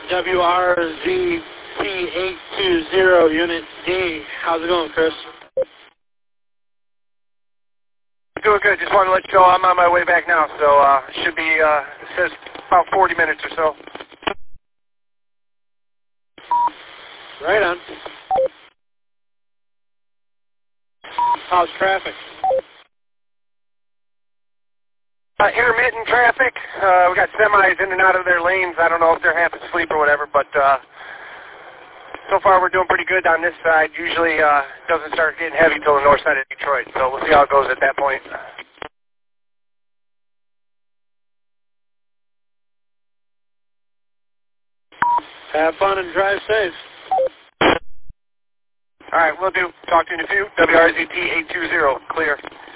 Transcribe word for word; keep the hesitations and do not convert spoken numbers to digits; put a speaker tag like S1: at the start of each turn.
S1: W R Z T eight two zero, Unit D. How's it going, Chris?
S2: Doing good. Just wanted to let you know I'm on my way back now, so uh, should be, uh, it says about forty minutes or so.
S1: Right on. How's traffic?
S2: Uh, intermittent traffic. Uh, we got semis in and out of their lanes. I don't know if they're half asleep or whatever, but uh, so far we're doing pretty good on this side. Usually uh, it doesn't start getting heavy till the north side of Detroit, so we'll see how it goes at that point.
S1: Have fun and drive safe.
S2: All right, we'll do. Talk to you in a few. W R Z T eight two zero, clear.